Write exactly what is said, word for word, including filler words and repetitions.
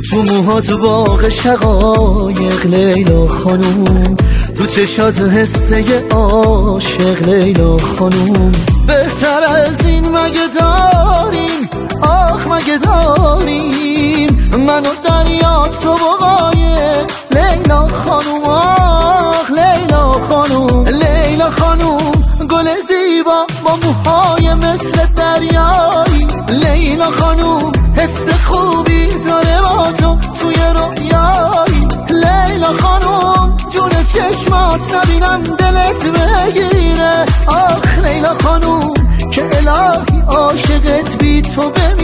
تو موهات باغ شقایق لیلا خانوم، تو چشات حسه عاشق لیلا خانوم. بهتر از این مگه داریم، آخ مگه داریم، من و دریا تو بقایق لیلا خانوم. آخ لیلا خانوم، لیلا خانوم گل زیبا با موهای مثل دریایی. لیلا خانوم حس خوبی داره با تو توی رویایی. لیلا خانوم جون چشمات نبینم دلت بگیره. آخ لیلا خانوم که الهی عاشقت بی تو بمیره.